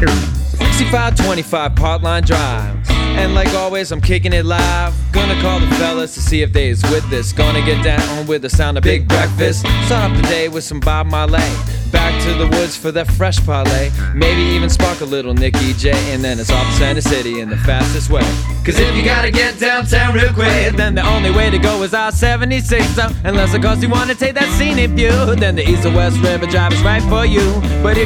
6525 Parkline Drive. And like always, I'm kicking it live. Gonna call the fellas to see if they's with this. Gonna get down with the sound of Big Breakfast. Start off the day with some Bob Marley. Back to the woods for that fresh parlay. Maybe even spark a little Nicky J. And then it's off to Center City in the fastest way. Cause if you gotta get downtown real quick, then the only way to go is I-76. Unless of course you wanna take that scenic view, then the east or west river drive is right for you. But if